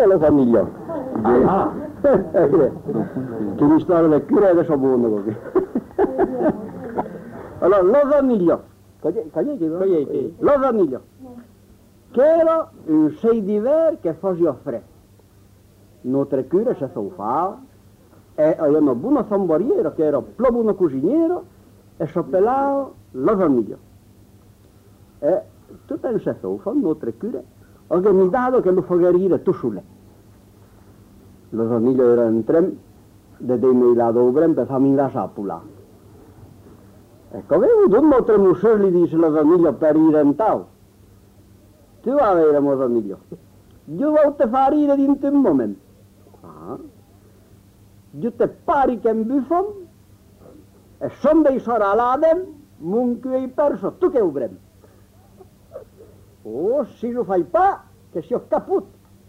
e la famiglia. Che mi storia del cura adesso buono così. Allora, la famiglia. La famiglia. Che era un sei d'hiver che faceva freddo. Notre cura si fa e aveva una buona fambariera che era più buona cuciniera e si appellava la famiglia. E tutto il si fa, notre cura, organizzato che lo fa garire tu sulle. La famiglia era in tre, da dei miei lati obrem per farmi la sapula. Ecco, avevo due o tre muscoli, dice la famiglia, per ir in tau. Tu avevi la famiglia. Io voglio fare ire in un momento. Io te pari che in buffon e sono dei soralade, munque hai perso tu che obrem. Oh, se lo fai pas, che si ho caput.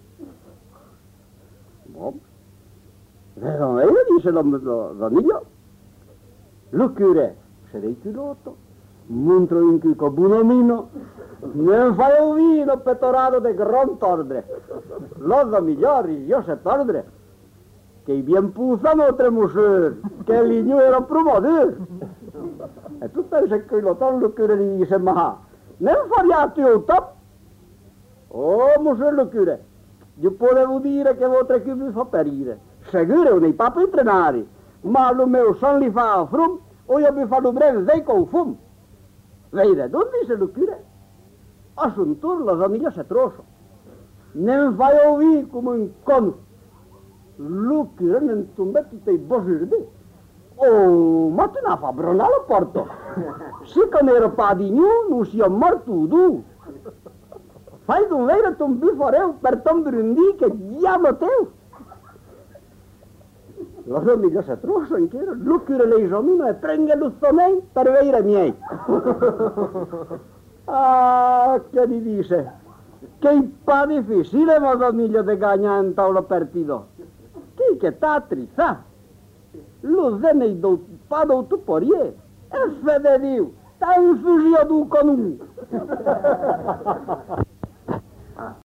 Bon. E io dice la famiglia, lo cure, se dei culotto, montro in cui con buonomino, ne fai un vino pettorato di gran tordre. La famiglia, io se tordre. Che bien pusano tre muscoli, che l'igno era promosso. E tutto il quello lo cure gli dice, ma non fariate io top? Oh, muscoli lo cure, io potevo dire che vostre che mi fa perire. Sicuro, nei papi entrenati, ma lo mio son li fa a frum, o io mi fanno breve sei con fum. Vede, dove se lo cure? A sun tur la famiglia si trosso. Non fai ovi come un con. Lucră în tumbetul tăi bojirde. Oh, ma tu n-a fa brona la porto. Și că ne răpa din eu, nu și-o mor tu, du. Fai tu veire tu un biforeu per tom brundi che diavolo teu. La famiglia si trosso in chiaro, lucră le jomino e prende l'ustonei per veire miei. Ah, che ti dice? Che pa difficile ma famiglia de gagna in tavola partito. Che t'atri, sa? Lo zene do pado tu porie. E fede Dio, t'ha infugio du con un.